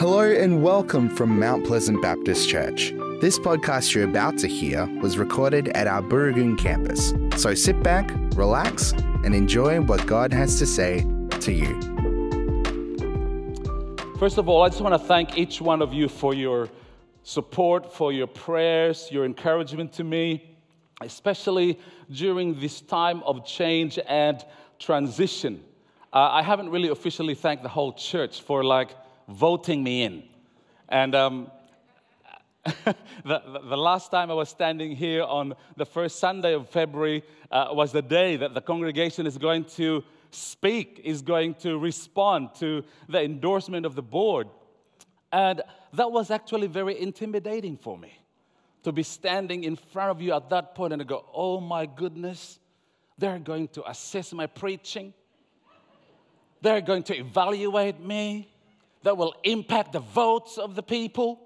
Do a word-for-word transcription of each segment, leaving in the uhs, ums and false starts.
Hello and welcome from Mount Pleasant Baptist Church. This podcast you're about to hear was recorded at our Burragoon campus. So sit back, relax, and enjoy what God has to say to you. First of all, I just want to thank each one of you for your support, for your prayers, your encouragement to me, especially during this time of change and transition. Uh, I haven't really officially thanked the whole church for like voting me in. And um, the, the last time I was standing here on the first Sunday of February uh, was the day that the congregation is going to speak, is going to respond to the endorsement of the board. And that was actually very intimidating for me, to be standing in front of you at that point and to go, oh my goodness, they're going to assess my preaching. They're going to evaluate me. That will impact the votes of the people.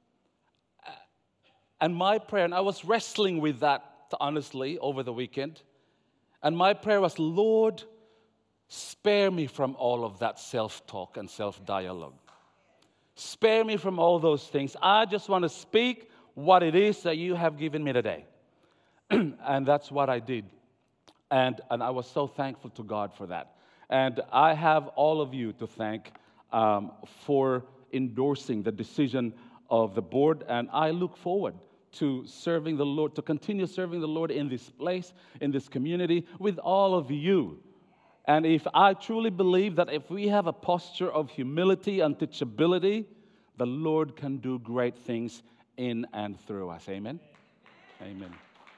And my prayer, and I was wrestling with that, honestly, over the weekend. And my prayer was, Lord, spare me from all of that self-talk and self-dialogue. Spare me from all those things. I just want to speak what it is that you have given me today. And that's what I did. And, and I was so thankful to God for that. And I have all of you to thank Um, for endorsing the decision of the board, and I look forward to serving the Lord, to continue serving the Lord in this place, in this community, with all of you. And if I truly believe that if we have a posture of humility and teachability, the Lord can do great things in and through us. Amen? Amen.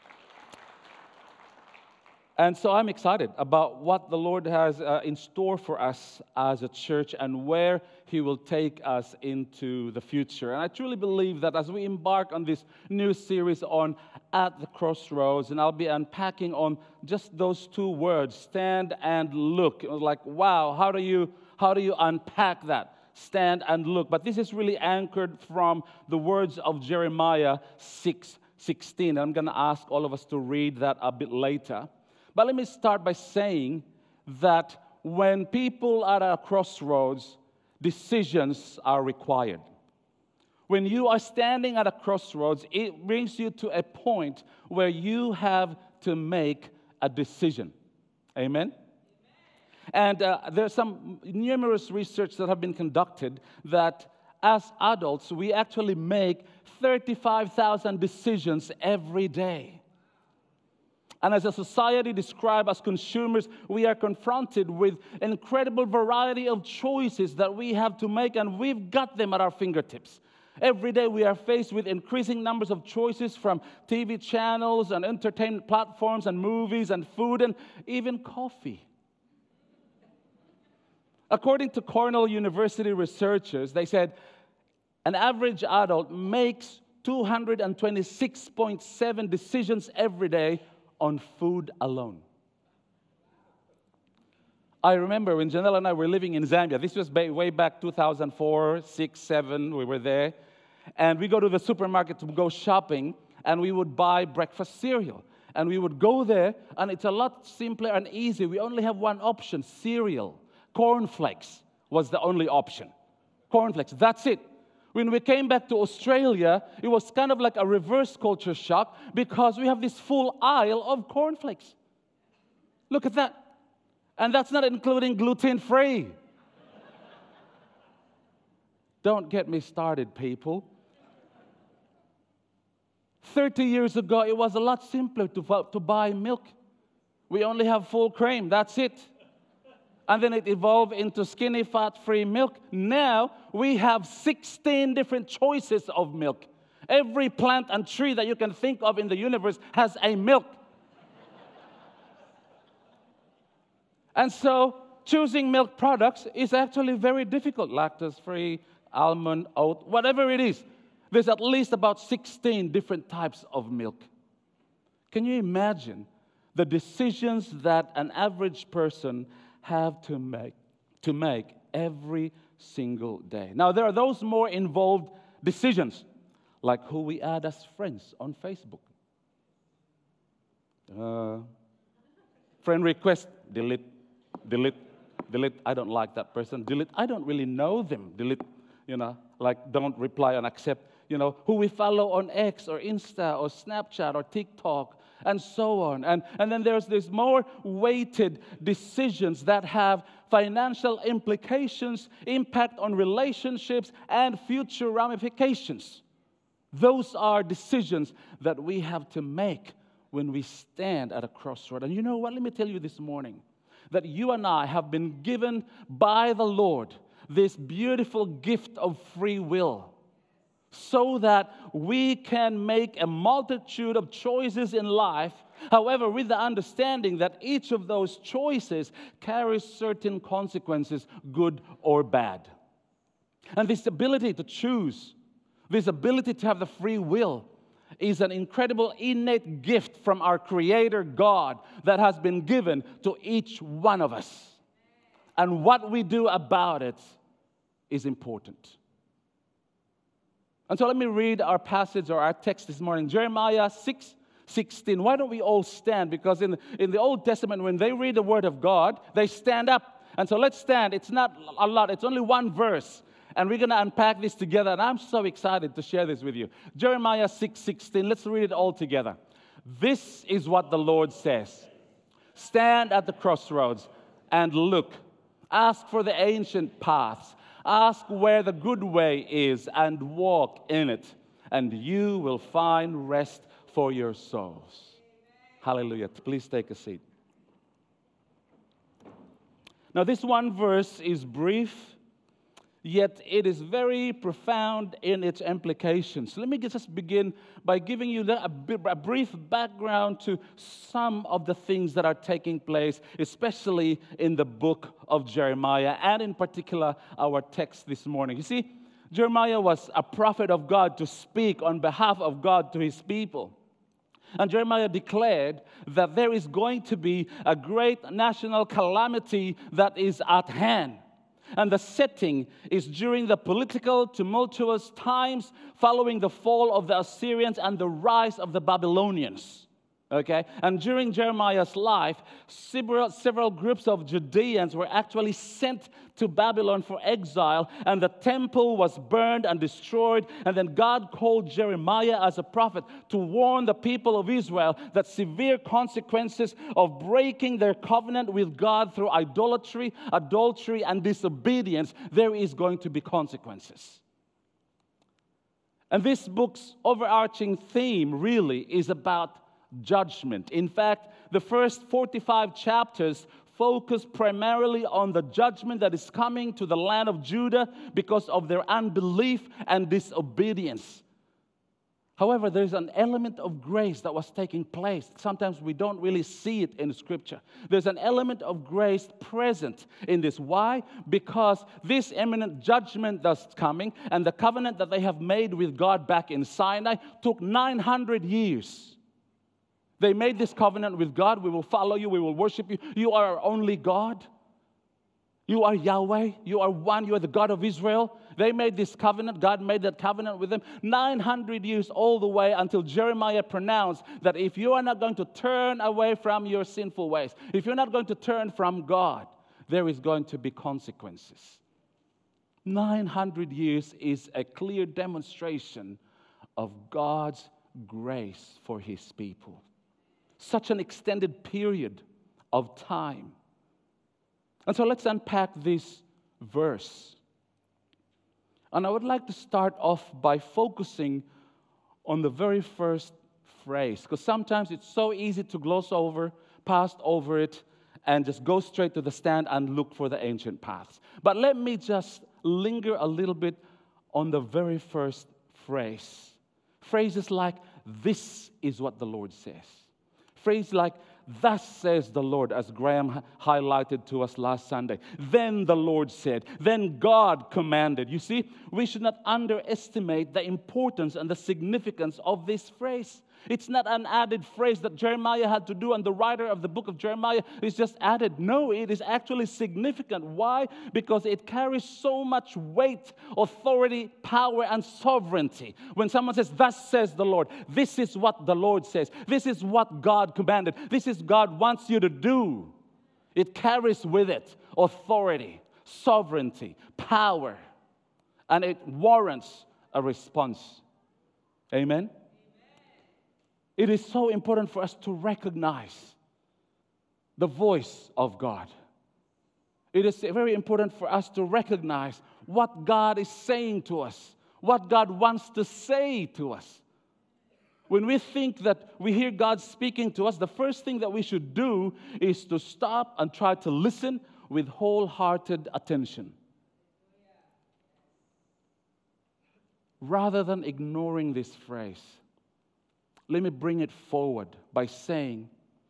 And so I'm excited about what the Lord has uh, in store for us as a church and where He will take us into the future. And I truly believe that as we embark on this new series on At the Crossroads, and I'll be unpacking on just those two words, stand and look. It was like, wow, how do you how do you unpack that? Stand and look. But this is really anchored from the words of Jeremiah six sixteen. I'm going to ask all of us to read that a bit later. But let me start by saying that when people are at a crossroads, decisions are required. When you are standing at a crossroads, it brings you to a point where you have to make a decision. Amen? And uh, there's some numerous research that have been conducted that as adults, we actually make thirty-five thousand decisions every day. And as a society described as consumers, we are confronted with an incredible variety of choices that we have to make, and we've got them at our fingertips. Every day we are faced with increasing numbers of choices from T V channels and entertainment platforms and movies and food and even coffee. According to Cornell University researchers, they said an average adult makes two hundred twenty-six point seven decisions every day on food alone. I remember when Janelle and I were living in Zambia. This was way back two thousand four, six, seven. We were there. And we go to the supermarket to go shopping, and we would buy breakfast cereal. And we would go there, and it's a lot simpler and easy. We only have one option, cereal. Cornflakes was the only option. Cornflakes, that's it. When we came back to Australia, it was kind of like a reverse culture shock because we have this full aisle of cornflakes. Look at that. And that's not including gluten-free. Don't get me started, people. thirty years ago, it was a lot simpler to, to buy milk. We only have full cream, that's it. And then it evolved into skinny, fat-free milk. Now, we have sixteen different choices of milk. Every plant and tree that you can think of in the universe has a milk. And so, choosing milk products is actually very difficult. Lactose-free, almond, oat, whatever it is. There's at least about sixteen different types of milk. Can you imagine the decisions that an average person have to make to make every single day? Now, there are those more involved decisions, like who we add as friends on Facebook. Uh, friend request, delete, delete, delete. I don't like that person. Delete. I don't really know them. Delete. You know, like don't reply and accept, you know, who we follow on X or Insta or Snapchat or TikTok and so on. And, and then there's these more weighted decisions that have financial implications, impact on relationships, and future ramifications. Those are decisions that we have to make when we stand at a crossroad. And you know what? Let me tell you this morning that you and I have been given by the Lord this beautiful gift of free will, so that we can make a multitude of choices in life, however, with the understanding that each of those choices carries certain consequences, good or bad. And this ability to choose, this ability to have the free will, is an incredible innate gift from our Creator God that has been given to each one of us. And what we do about it is important. And so let me read our passage or our text this morning, Jeremiah six sixteen. Why don't we all stand? Because in, in the Old Testament, when they read the Word of God, they stand up. And so let's stand. It's not a lot. It's only one verse. And we're going to unpack this together. And I'm so excited to share this with you. Jeremiah six sixteen. Let's read it all together. This is what the Lord says. Stand at the crossroads and look. Ask for the ancient paths. Ask where the good way is and walk in it, and you will find rest for your souls. Hallelujah. Please take a seat. Now, this one verse is brief, yet it is very profound in its implications. Let me just begin by giving you a brief background to some of the things that are taking place, especially in the book of Jeremiah, and in particular, our text this morning. You see, Jeremiah was a prophet of God to speak on behalf of God to his people. And Jeremiah declared that there is going to be a great national calamity that is at hand. And the setting is during the political, tumultuous times following the fall of the Assyrians and the rise of the Babylonians. Okay? And during Jeremiah's life, several, several groups of Judeans were actually sent to Babylon for exile, and the temple was burned and destroyed. And then God called Jeremiah as a prophet to warn the people of Israel that severe consequences of breaking their covenant with God through idolatry, adultery, and disobedience, there is going to be consequences. And this book's overarching theme really is about judgment. In fact, the first forty-five chapters focus primarily on the judgment that is coming to the land of Judah because of their unbelief and disobedience. However, there's an element of grace that was taking place. Sometimes we don't really see it in Scripture. There's an element of grace present in this. Why? Because this imminent judgment that's coming and the covenant that they have made with God back in Sinai took nine hundred years. They made this covenant with God. We will follow you. We will worship you. You are our only God. You are Yahweh. You are one. You are the God of Israel. They made this covenant. God made that covenant with them. nine hundred years all the way until Jeremiah pronounced that if you are not going to turn away from your sinful ways, if you're not going to turn from God, there is going to be consequences. nine hundred years is a clear demonstration of God's grace for His people. Such an extended period of time. And so let's unpack this verse. And I would like to start off by focusing on the very first phrase, because sometimes it's so easy to gloss over, pass over it, and just go straight to the stand and look for the ancient paths. But let me just linger a little bit on the very first phrase. Phrases like, "This is what the Lord says." Phrase like, "Thus says the Lord," as Graham highlighted to us last Sunday. "Then the Lord said," "Then God commanded." You see, we should not underestimate the importance and the significance of this phrase. It's not an added phrase that Jeremiah had to do, and the writer of the book of Jeremiah is just added. No, it is actually significant. Why? Because it carries so much weight, authority, power, and sovereignty. When someone says, "Thus says the Lord," this is what the Lord says. This is what God commanded. This is God wants you to do. It carries with it authority, sovereignty, power, and it warrants a response. Amen? It is so important for us to recognize the voice of God. It is very important for us to recognize what God is saying to us, what God wants to say to us. When we think that we hear God speaking to us, the first thing that we should do is to stop and try to listen with wholehearted attention, rather than ignoring this phrase. Let me bring it forward by saying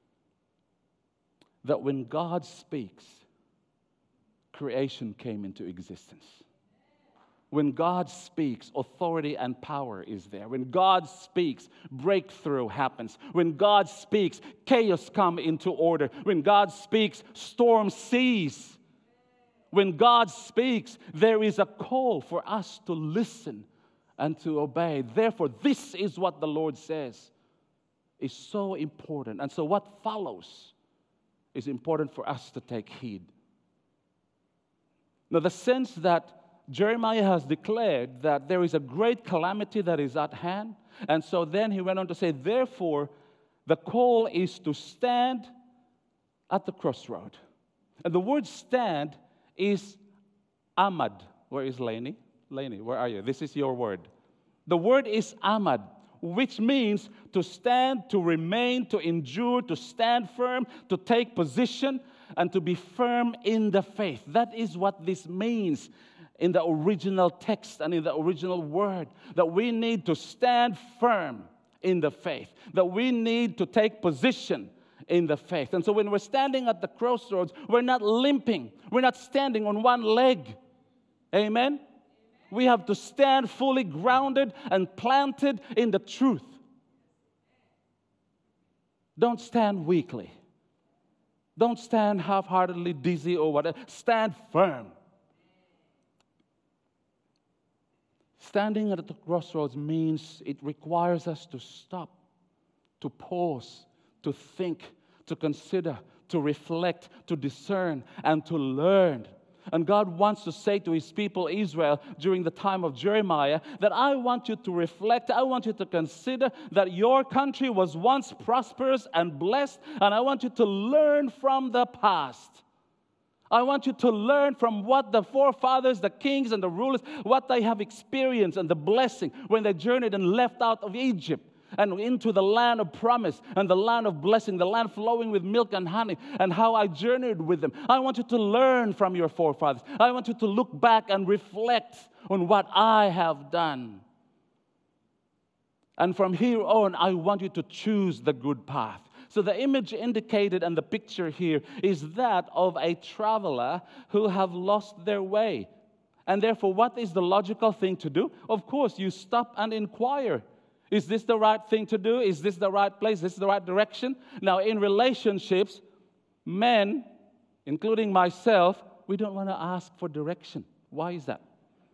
that when God speaks, creation came into existence. When God speaks, authority and power is there. When God speaks, breakthrough happens. When God speaks, chaos comes into order. When God speaks, storms cease. When God speaks, there is a call for us to listen and to obey. Therefore, this is what the Lord says is so important. And so what follows is important for us to take heed. Now, the sense that Jeremiah has declared that there is a great calamity that is at hand. And so then he went on to say, therefore, the call is to stand at the crossroad. And the word stand is amad. Where is Lainey? Lainey, where are you? This is your word. The word is amad, which means to stand, to remain, to endure, to stand firm, to take position, and to be firm in the faith. That is what this means in the original text and in the original word, that we need to stand firm in the faith, that we need to take position in the faith. And so when we're standing at the crossroads, we're not limping. We're not standing on one leg. Amen? We have to stand fully grounded and planted in the truth. Don't stand weakly. Don't stand half-heartedly, dizzy or whatever. Stand firm. Standing at the crossroads means it requires us to stop, to pause, to think, to consider, to reflect, to discern, and to learn. And God wants to say to His people Israel during the time of Jeremiah that I want you to reflect, I want you to consider that your country was once prosperous and blessed, and I want you to learn from the past. I want you to learn from what the forefathers, the kings and the rulers, what they have experienced and the blessing when they journeyed and left out of Egypt and into the land of promise and the land of blessing, the land flowing with milk and honey, and how I journeyed with them. I want you to learn from your forefathers. I want you to look back and reflect on what I have done. And from here on, I want you to choose the good path. So the image indicated and the picture here is that of a traveler who have lost their way. And therefore, what is the logical thing to do? Of course, you stop and inquire. Is this the right thing to do? Is this the right place? Is this the right direction? Now, in relationships, men, including myself, we don't want to ask for direction. Why is that?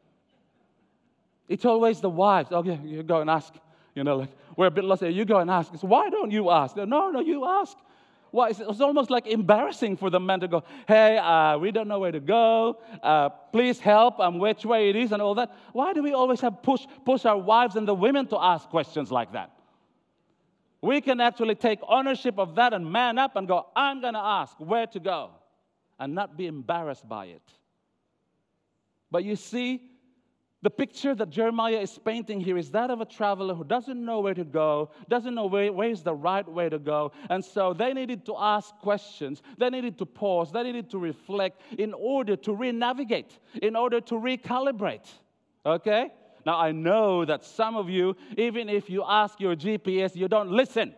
It's always the wives. Okay, you go and ask. You know, like, we're a bit lost. You go and ask. So why don't you ask? No, no, you ask. Why? It's almost like embarrassing for the men to go, hey, uh, we don't know where to go. Uh, please help and which way it is and all that. Why do we always have push, push our wives and the women to ask questions like that? We can actually take ownership of that and man up and go, I'm going to ask where to go and not be embarrassed by it. But you see, the picture that Jeremiah is painting here is that of a traveler who doesn't know where to go, doesn't know where, where is the right way to go. And so they needed to ask questions. They needed to pause. They needed to reflect in order to re-navigate, in order to recalibrate. Okay? Now, I know that some of you, even if you ask your G P S, you don't listen.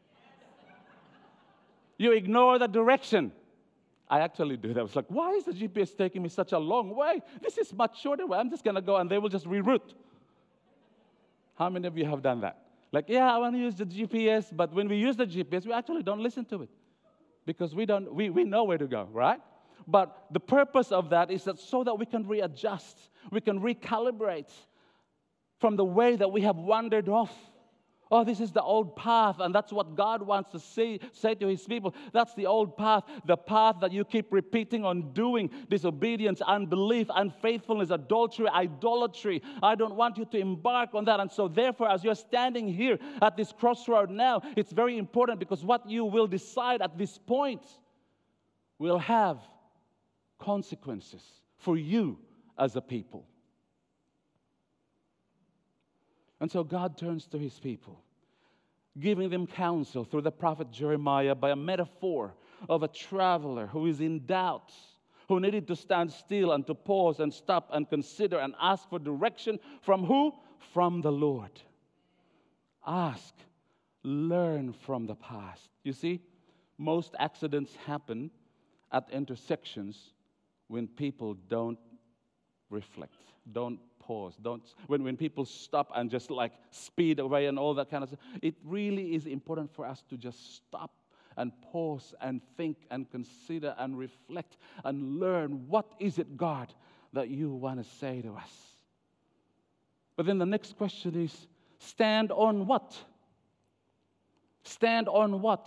You ignore the direction. I actually do that. I was like, why is the G P S taking me such a long way? This is much shorter way. I'm just going to go, and they will just reroute. How many of you have done that? Like, yeah, I want to use the G P S, but when we use the G P S, we actually don't listen to it because we don't. We, we know where to go, right? But the purpose of that is that so that we can readjust, we can recalibrate from the way that we have wandered off Oh, this is the old path, and that's what God wants to say, say to His people. That's the old path, the path that you keep repeating on doing, disobedience, unbelief, unfaithfulness, adultery, idolatry. I don't want you to embark on that. And so therefore, as you're standing here at this crossroad now, it's very important, because what you will decide at this point will have consequences for you as a people. And so God turns to His people, giving them counsel through the prophet Jeremiah by a metaphor of a traveler who is in doubt, who needed to stand still and to pause and stop and consider and ask for direction from who? From the Lord. Ask, learn from the past. You see, most accidents happen at intersections when people don't reflect, don't pause, don't when, when people stop and just like speed away and all that kind of stuff. It really is important for us to just stop and pause and think and consider and reflect and learn, what is it, God, that you want to say to us? But then the next question is, stand on what? Stand on what?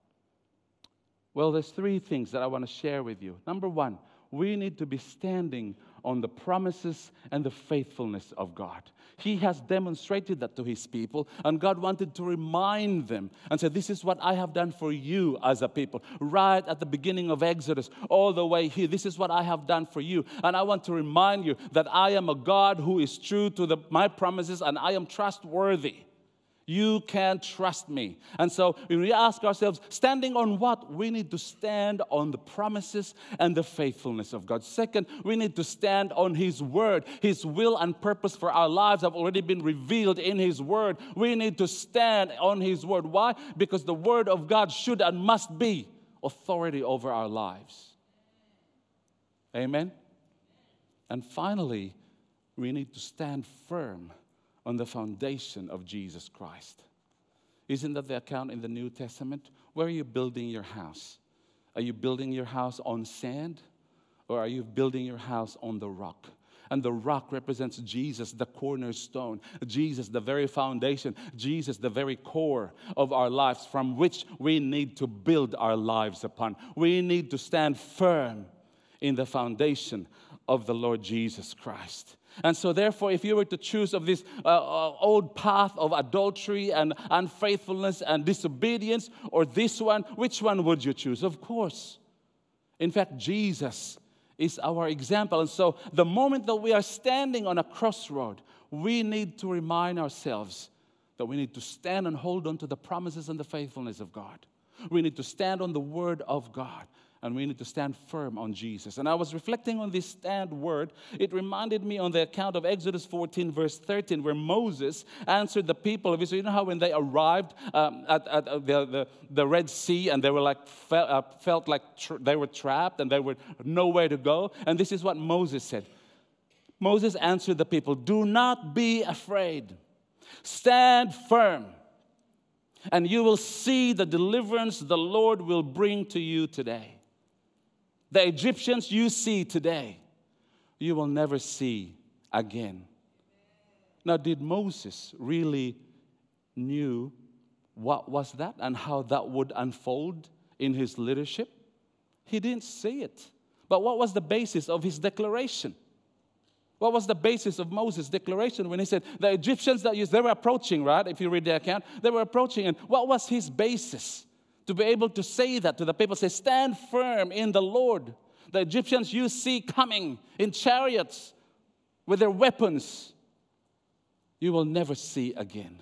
Well, there's three things that I want to share with you. Number one, we need to be standing on the promises and the faithfulness of God. He has demonstrated that to His people, and God wanted to remind them and say, this is what I have done for you as a people. Right at the beginning of Exodus, all the way here, this is what I have done for you. And I want to remind you that I am a God who is true to the, my promises, and I am trustworthy. You can trust me. And so when we ask ourselves, standing on what? We need to stand on the promises and the faithfulness of God. Second, we need to stand on His word. His will and purpose for our lives have already been revealed in His word. We need to stand on His word. Why? Because the word of God should and must be authority over our lives. Amen? And finally, we need to stand firm on the foundation of Jesus Christ. Isn't that the account in the New Testament? Where are you building your house? Are you building your house on sand, or are you building your house on the rock? And the rock represents Jesus, the cornerstone. Jesus, the very foundation. Jesus, the very core of our lives, from which we need to build our lives upon. We need to stand firm in the foundation of the Lord Jesus Christ. And so therefore, if you were to choose of this uh, uh, old path of adultery and unfaithfulness and disobedience, or this one, which one would you choose? Of course. In fact, Jesus is our example. And so the moment that we are standing on a crossroad, we need to remind ourselves that we need to stand and hold on to the promises and the faithfulness of God. We need to stand on the word of God. And we need to stand firm on Jesus. And I was reflecting on this stand word. It reminded me on the account of Exodus fourteen, verse thirteen, where Moses answered the people of Israel. You know how when they arrived um, at, at the, the, the Red Sea, and they were like felt, uh, felt like tr- they were trapped and they were nowhere to go. And this is what Moses said. Moses answered the people, "Do not be afraid. Stand firm, and you will see the deliverance the Lord will bring to you today. The Egyptians you see today, you will never see again." Now, did Moses really knew what was that and how that would unfold in his leadership? He didn't see it. But what was the basis of his declaration? What was the basis of Moses' declaration when he said, the Egyptians that used, they were approaching, right? If you read the account, they were approaching. And what was his basis to be able to say that to the people? Say, stand firm in the Lord. The Egyptians you see coming in chariots with their weapons, you will never see again.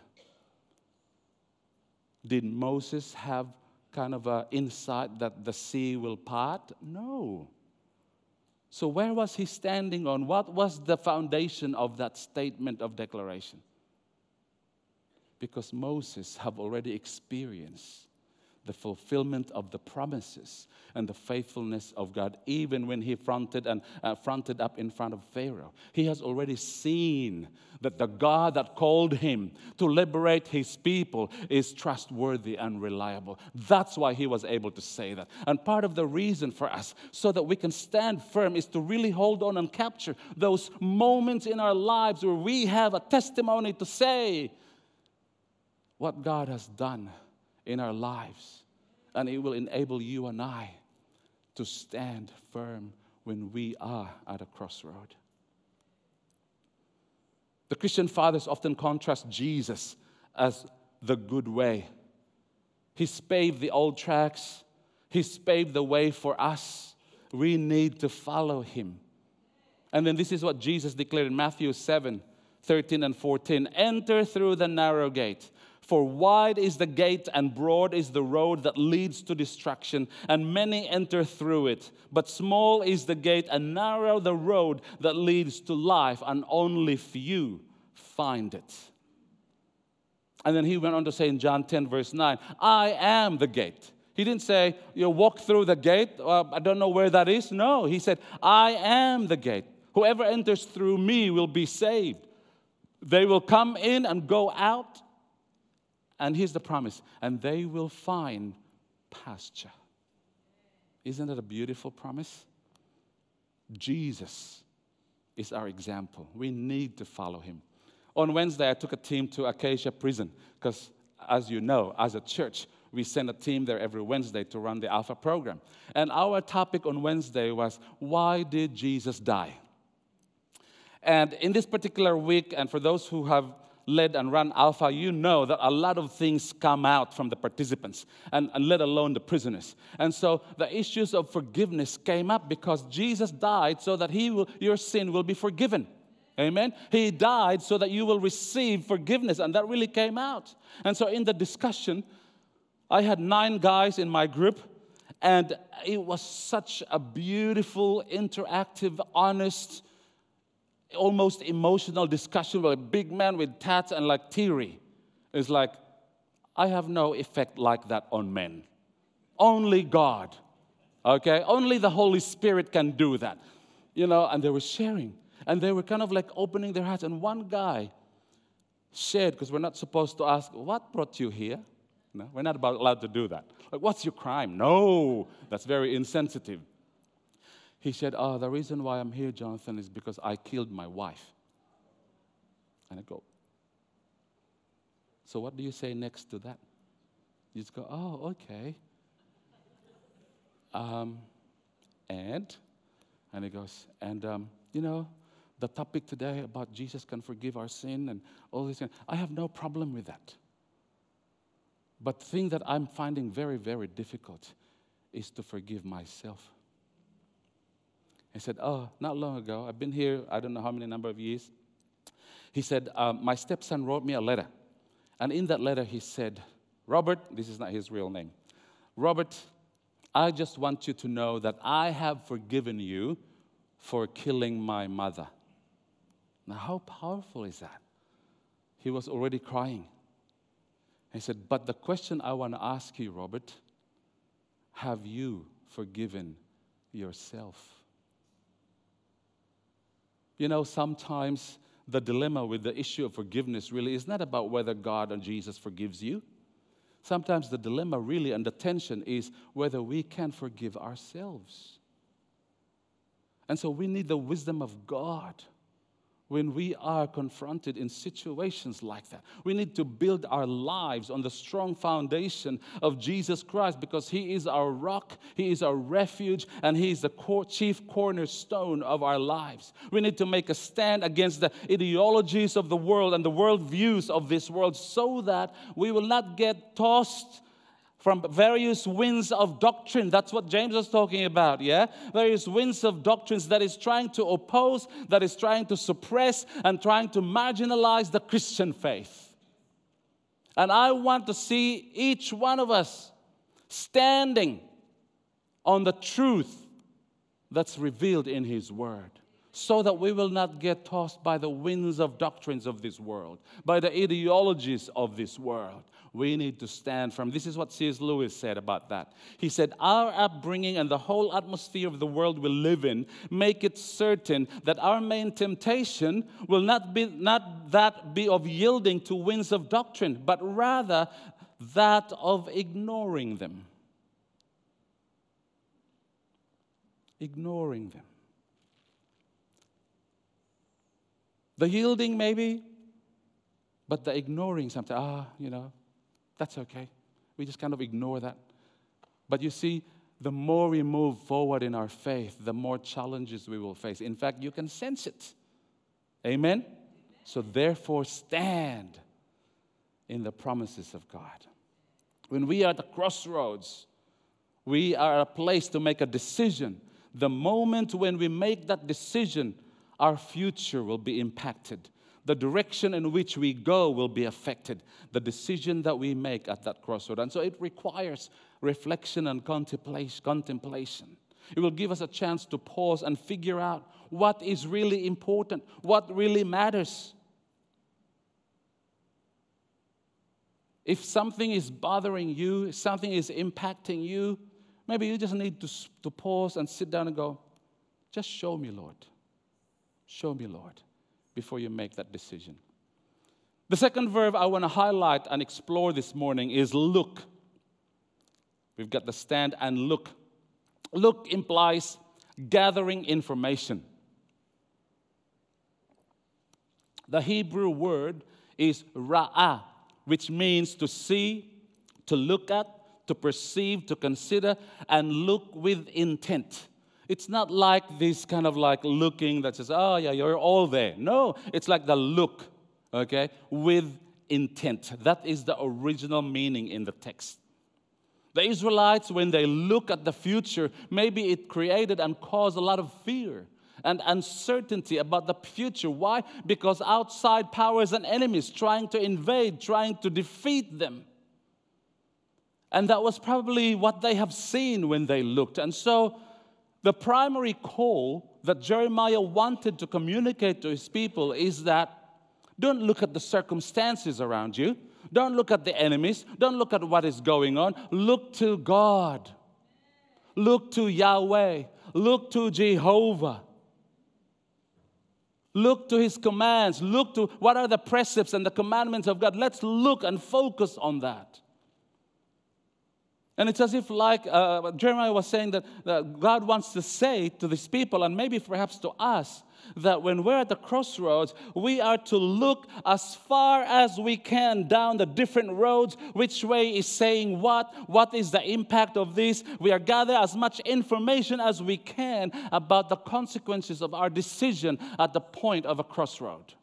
Did Moses have kind of an insight that the sea will part? No. So where was he standing on? What was the foundation of that statement of declaration? Because Moses have already experienced the fulfillment of the promises and the faithfulness of God, even when he fronted and uh, fronted up in front of Pharaoh. He has already seen that the God that called him to liberate his people is trustworthy and reliable. That's why he was able to say that. And part of the reason for us, so that we can stand firm, is to really hold on and capture those moments in our lives where we have a testimony to say, what God has done in our lives. And it will enable you and I to stand firm when we are at a crossroad. The Christian fathers often contrast Jesus as the good way. He's paved the old tracks. He's paved the way for us. We need to follow him. And then this is what Jesus declared in Matthew seven, thirteen and fourteen. Enter through the narrow gate. For wide is the gate and broad is the road that leads to destruction, and many enter through it. But small is the gate and narrow the road that leads to life, and only few find it. And then he went on to say in John ten, verse nine, I am the gate. He didn't say, you walk through the gate. Uh, I don't know where that is. No, he said, I am the gate. Whoever enters through me will be saved. They will come in and go out. And here's the promise, and they will find pasture. Isn't that a beautiful promise? Jesus is our example. We need to follow him. On Wednesday, I took a team to Acacia Prison because, as you know, as a church, we send a team there every Wednesday to run the Alpha program. And our topic on Wednesday was, why did Jesus die? And in this particular week, and for those who have led and run Alpha, you know that a lot of things come out from the participants, and, and let alone the prisoners. And so the issues of forgiveness came up because Jesus died so that he will, your sin will be forgiven. Amen? He died so that you will receive forgiveness, and that really came out. And so in the discussion, I had nine guys in my group, and it was such a beautiful, interactive, honest, almost emotional discussion with a big man with tats and like teary. It's like, I have no effect like that on men. Only God. Okay? Only the Holy Spirit can do that. You know, and they were sharing. And they were kind of like opening their hearts. And one guy shared, because we're not supposed to ask, what brought you here? No, we're not about allowed to do that. Like, what's your crime? No, that's very insensitive. He said, oh, the reason why I'm here, Jonathan, is because I killed my wife. And I go, so what do you say next to that? You just go, oh, okay. Um, and? And he goes, and, um, you know, the topic today about Jesus can forgive our sin and all these things, I have no problem with that. But the thing that I'm finding very, very difficult is to forgive myself. He said, oh, not long ago, I've been here, I don't know how many number of years. He said, um, my stepson wrote me a letter. And in that letter, he said, Robert, this is not his real name. Robert, I just want you to know that I have forgiven you for killing my mother. Now, how powerful is that? He was already crying. He said, but the question I want to ask you, Robert, have you forgiven yourself? You know, sometimes the dilemma with the issue of forgiveness really is not about whether God or Jesus forgives you. Sometimes the dilemma really and the tension is whether we can forgive ourselves. And so we need the wisdom of God when we are confronted in situations like that. We need to build our lives on the strong foundation of Jesus Christ because he is our rock, he is our refuge, and he is the core, chief cornerstone of our lives. We need to make a stand against the ideologies of the world and the worldviews of this world so that we will not get tossed from various winds of doctrine. That's what James was talking about, yeah? Various winds of doctrines that is trying to oppose, that is trying to suppress, and trying to marginalize the Christian faith. And I want to see each one of us standing on the truth that's revealed in his word, so that we will not get tossed by the winds of doctrines of this world, by the ideologies of this world. We need to stand firm. This is what C S Lewis said about that. He said, our upbringing and the whole atmosphere of the world we live in make it certain that our main temptation will not be not that be of yielding to winds of doctrine, but rather that of ignoring them. Ignoring them. The yielding maybe, but the ignoring something. Ah, you know, That's okay. We just kind of ignore that. But you see, the more we move forward in our faith, the more challenges we will face. In fact, you can sense it. Amen? So therefore, stand in the promises of God. When we are at the crossroads, we are at a place to make a decision. The moment when we make that decision, our future will be impacted. The direction in which we go will be affected. The decision that we make at that crossroad. And so it requires reflection and contemplation. It will give us a chance to pause and figure out what is really important, what really matters. If something is bothering you, if something is impacting you, maybe you just need to, to pause and sit down and go, just show me, Lord. Show me, Lord, before you make that decision. The second verb I want to highlight and explore this morning is look. We've got the stand and look. Look implies gathering information. The Hebrew word is ra'ah, which means to see, to look at, to perceive, to consider, and look with intent. It's not like this kind of like looking that says, oh, yeah, you're all there. No, it's like the look, okay, with intent. That is the original meaning in the text. The Israelites, when they look at the future, maybe it created and caused a lot of fear and uncertainty about the future. Why? Because outside powers and enemies trying to invade, trying to defeat them. And that was probably what they have seen when they looked. And so the primary call that Jeremiah wanted to communicate to his people is that don't look at the circumstances around you. Don't look at the enemies. Don't look at what is going on. Look to God. Look to Yahweh. Look to Jehovah. Look to His commands. Look to what are the precepts and the commandments of God. Let's look and focus on that. And it's as if like uh, Jeremiah was saying that, that God wants to say to these people, and maybe perhaps to us, that when we're at the crossroads, we are to look as far as we can down the different roads, which way is saying what, what is the impact of this. We are gather as much information as we can about the consequences of our decision at the point of a crossroad.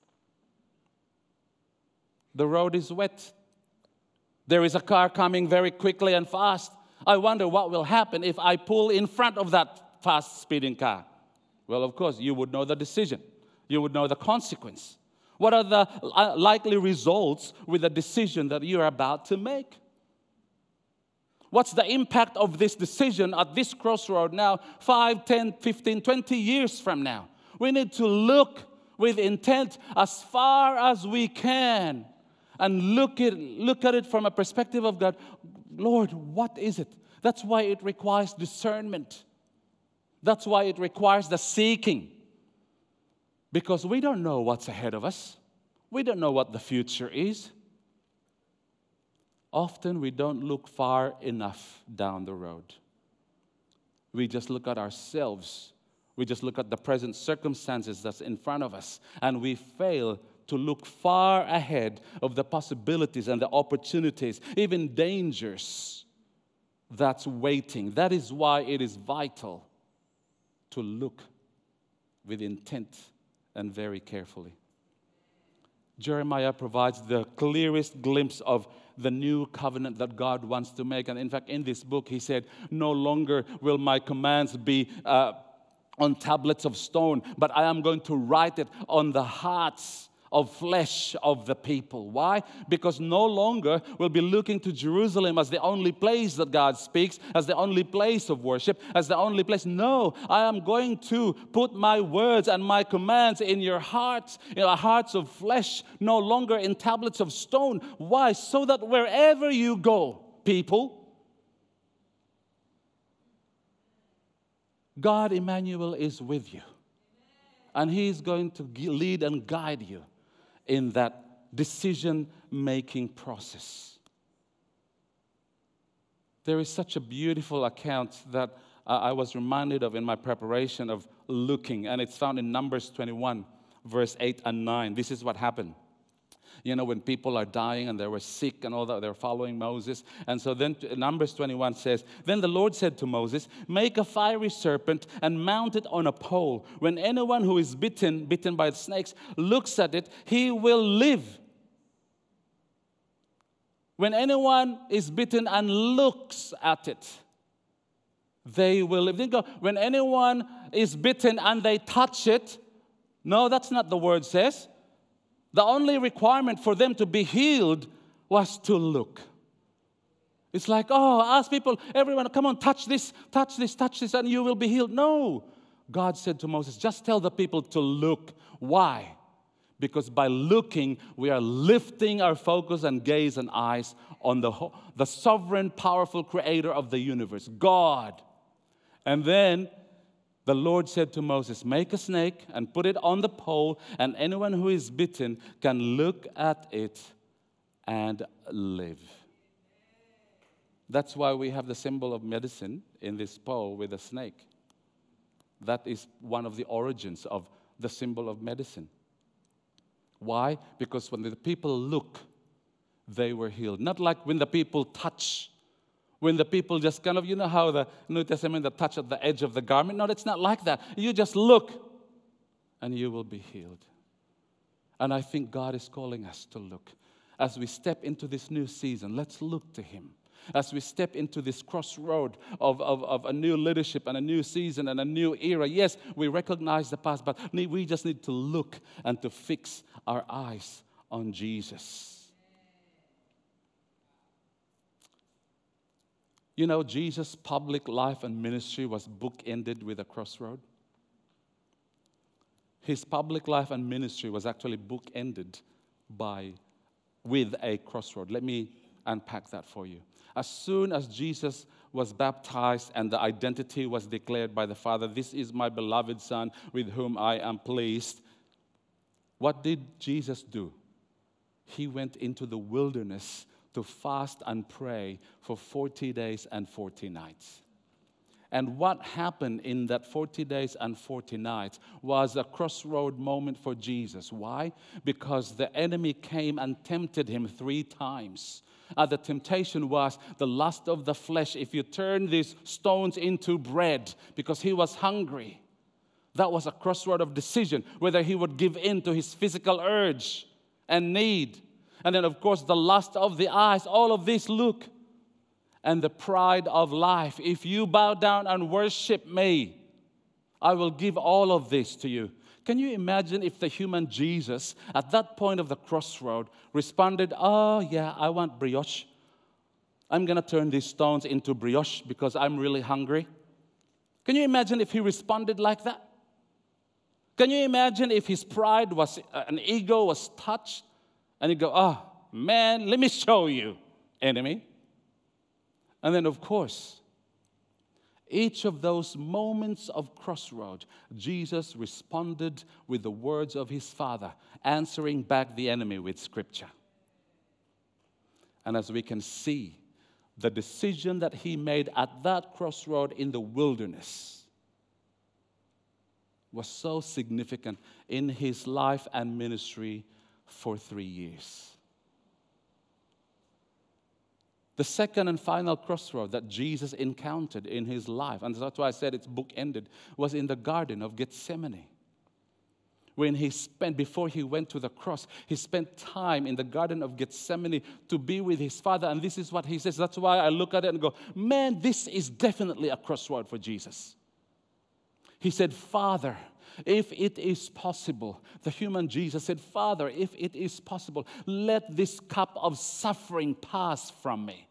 The road is wet. There is a car coming very quickly and fast. I wonder what will happen if I pull in front of that fast speeding car. Well, of course, you would know the decision. You would know the consequence. What are the likely results with the decision that you're about to make? What's the impact of this decision at this crossroad now, five, ten, fifteen, twenty years from now? We need to look with intent as far as we can and look at, look at it from a perspective of God. Lord, what is it? That's why it requires discernment. That's why it requires the seeking. Because we don't know what's ahead of us. We don't know what the future is. Often we don't look far enough down the road. We just look at ourselves. We just look at the present circumstances that's in front of us. And we fail to look far ahead of the possibilities and the opportunities, even dangers that's waiting. That is why it is vital to look with intent and very carefully. Jeremiah provides the clearest glimpse of the new covenant that God wants to make. And in fact, in this book, he said, no longer will my commands be uh, on tablets of stone, but I am going to write it on the hearts of flesh of the people. Why? Because no longer we'll be looking to Jerusalem as the only place that God speaks, as the only place of worship, as the only place. No, I am going to put my words and my commands in your hearts, in our hearts of flesh, no longer in tablets of stone. Why? So that wherever you go, people, God Emmanuel is with you. And He is going to lead and guide you in that decision-making process. There is such a beautiful account that uh, I was reminded of in my preparation of looking, and it's found in Numbers twenty-one, verse eight and nine. This is what happened. You know, when people are dying and they were sick and all that, they're following Moses. And so then Numbers twenty-one says, then the Lord said to Moses, make a fiery serpent and mount it on a pole. When anyone who is bitten, bitten by the snakes, looks at it, he will live. When anyone is bitten and looks at it, they will live. Think of, when anyone is bitten and they touch it, no, that's not the word says. The only requirement for them to be healed was to look. It's like, oh, ask people, everyone, come on, touch this, touch this, touch this, and you will be healed. No. God said to Moses, just tell the people to look. Why? Because by looking, we are lifting our focus and gaze and eyes on the, the sovereign, powerful creator of the universe, God. And then the Lord said to Moses, make a snake and put it on the pole, and anyone who is bitten can look at it and live. That's why we have the symbol of medicine in this pole with a snake. That is one of the origins of the symbol of medicine. Why? Because when the people look, they were healed. Not like when the people touch. When the people just kind of, you know how the New Testament, the touch at the edge of the garment? No, it's not like that. You just look and you will be healed. And I think God is calling us to look. As we step into this new season, let's look to Him. As we step into this crossroad of, of, of a new leadership and a new season and a new era, yes, we recognize the past, but we just need to look and to fix our eyes on Jesus. You know, Jesus' public life and ministry was bookended with a crossroad. His public life and ministry was actually bookended by, with a crossroad. Let me unpack that for you. As soon as Jesus was baptized and the identity was declared by the Father, this is my beloved Son with whom I am pleased, what did Jesus do? He went into the wilderness to fast and pray for forty days and forty nights. And what happened in that forty days and forty nights was a crossroad moment for Jesus. Why? Because the enemy came and tempted him three times. Uh, the temptation was the lust of the flesh. If you turn these stones into bread, because he was hungry. That was a crossroad of decision, whether he would give in to his physical urge and need. And then, of course, the lust of the eyes, all of this, look. And the pride of life. If you bow down and worship me, I will give all of this to you. Can you imagine if the human Jesus, at that point of the crossroad, responded, oh, yeah, I want brioche. I'm going to turn these stones into brioche because I'm really hungry. Can you imagine if he responded like that? Can you imagine if his pride was, uh, an ego was touched? And he'd go, oh, man, let me show you, enemy. And then, of course, each of those moments of crossroad, Jesus responded with the words of his Father, answering back the enemy with Scripture. And as we can see, the decision that he made at that crossroad in the wilderness was so significant in his life and ministry for three years. The second and final crossroad that Jesus encountered in his life, and that's why I said it's bookended, was in the Garden of Gethsemane. When he spent, before he went to the cross, he spent time in the Garden of Gethsemane to be with his Father. And this is what he says. That's why I look at it and go, man, this is definitely a crossroad for Jesus. He said, Father, if it is possible, the human Jesus said, Father, if it is possible, let this cup of suffering pass from me.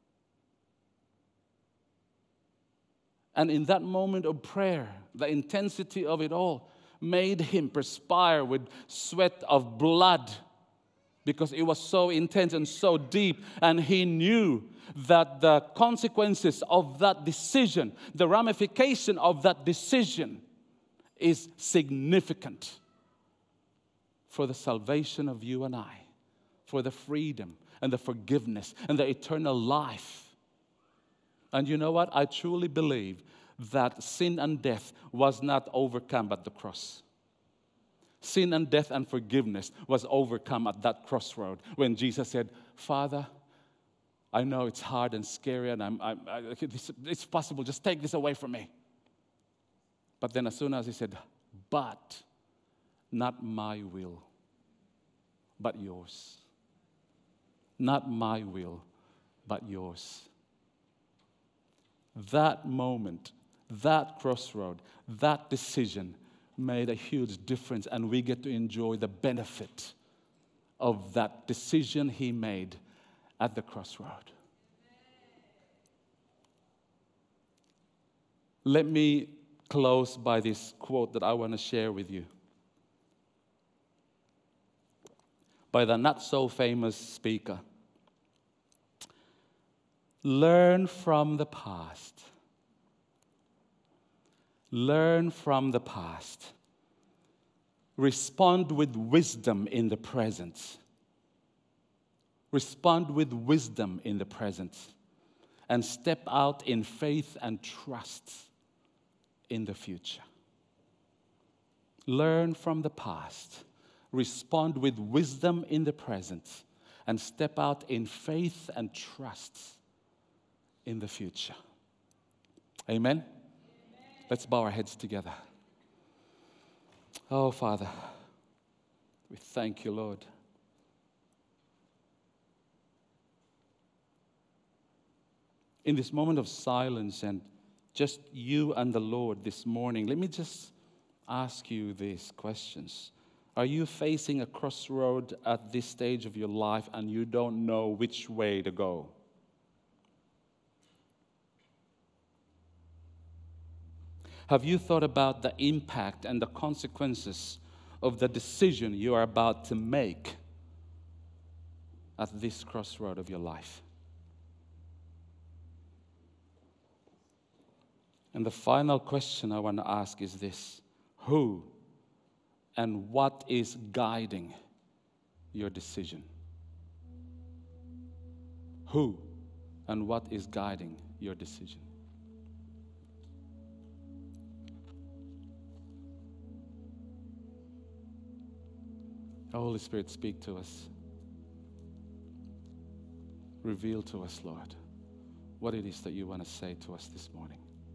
And in that moment of prayer, the intensity of it all made him perspire with sweat of blood because it was so intense and so deep. And he knew that the consequences of that decision, the ramification of that decision, is significant for the salvation of you and I, for the freedom and the forgiveness and the eternal life. And you know what? I truly believe that sin and death was not overcome at the cross. Sin and death and forgiveness was overcome at that crossroad when Jesus said, Father, I know it's hard and scary, and I'm, I'm, I, it's possible, just take this away from me. But then as soon as he said, but not my will, but yours. Not my will, but yours. That moment, that crossroad, that decision made a huge difference, and we get to enjoy the benefit of that decision he made at the crossroad. Let me close by this quote that I want to share with you, by the not-so-famous speaker. Learn from the past. Learn from the past. Respond with wisdom in the present. Respond with wisdom in the present. And step out in faith and trust in the future. Learn from the past. Respond with wisdom in the present. And step out in faith and trust in the future. Amen? Amen. Let's bow our heads together. Oh, Father, we thank you, Lord. In this moment of silence and just you and the Lord this morning, let me just ask you these questions. Are you facing a crossroad at this stage of your life and you don't know which way to go? Have you thought about the impact and the consequences of the decision you are about to make at this crossroad of your life? And the final question I want to ask is this: who and what is guiding your decision? Who and what is guiding your decision? Holy Spirit, speak to us. Reveal to us, Lord, what it is that you want to say to us this morning.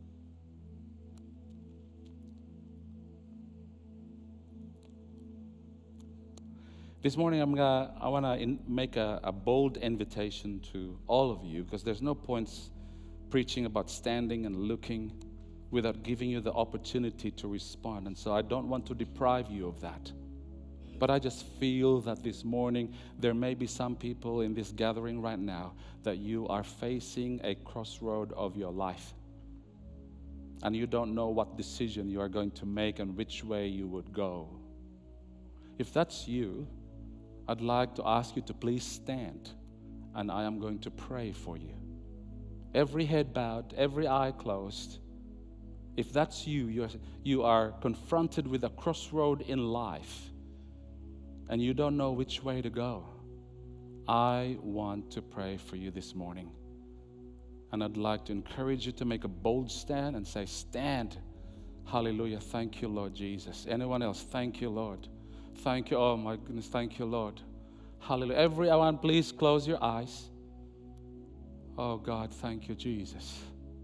This morning, I'm gonna, I want to make a, a bold invitation to all of you, because there's no points preaching about standing and looking without giving you the opportunity to respond. And so I don't want to deprive you of that. But I just feel that this morning there may be some people in this gathering right now that you are facing a crossroad of your life. And you don't know what decision you are going to make and which way you would go. If that's you, I'd like to ask you to please stand, and I am going to pray for you. Every head bowed, every eye closed. If that's you, you're, you are confronted with a crossroad in life, and you don't know which way to go, I want to pray for you this morning. And I'd like to encourage you to make a bold stand and say, stand. Hallelujah. Thank you, Lord Jesus. Anyone else? Thank you, Lord. Thank you. Oh, my goodness. Thank you, Lord. Hallelujah. Everyone, please close your eyes. Oh, God. Thank you, Jesus.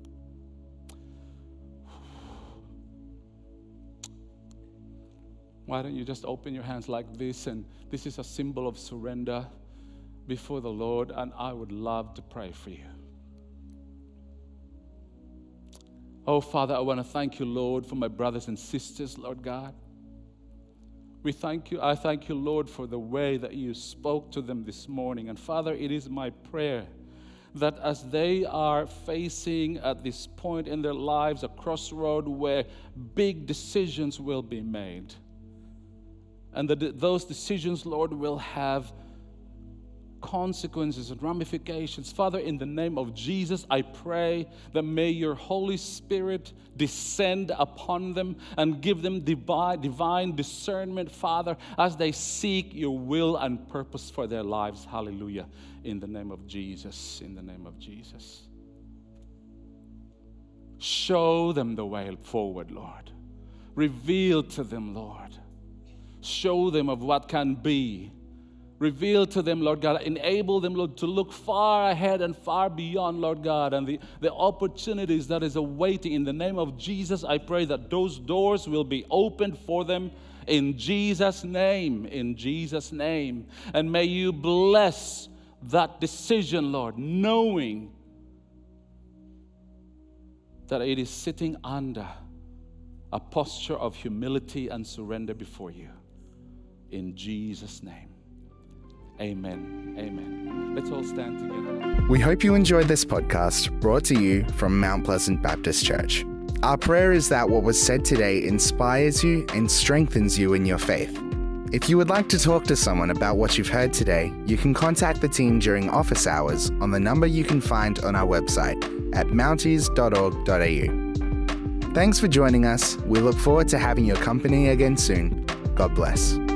Why don't you just open your hands like this? And this is a symbol of surrender before the Lord. And I would love to pray for you. Oh, Father, I want to thank you, Lord, for my brothers and sisters, Lord God. We thank you. I thank you, Lord, for the way that you spoke to them this morning. And Father, it is my prayer that as they are facing at this point in their lives a crossroad where big decisions will be made, and that those decisions, Lord, will have consequences and ramifications. Father, in the name of Jesus, I pray that may your Holy Spirit descend upon them and give them divine, divine discernment, Father, as they seek your will and purpose for their lives. Hallelujah. In the name of Jesus. In the name of Jesus. Show them the way forward, Lord. Reveal to them, Lord, Show them of what can be. Reveal to them, Lord God, enable them, Lord, to look far ahead and far beyond, Lord God, and the, the opportunities that is awaiting. In the name of Jesus, I pray that those doors will be opened for them in Jesus' name, in Jesus' name. And may you bless that decision, Lord, knowing that it is sitting under a posture of humility and surrender before you. In Jesus' name. Amen. Amen. Let's all stand together. We hope you enjoyed this podcast brought to you from Mount Pleasant Baptist Church. Our prayer is that what was said today inspires you and strengthens you in your faith. If you would like to talk to someone about what you've heard today, you can contact the team during office hours on the number you can find on our website at mounties dot org dot a u. Thanks for joining us. We look forward to having your company again soon. God bless.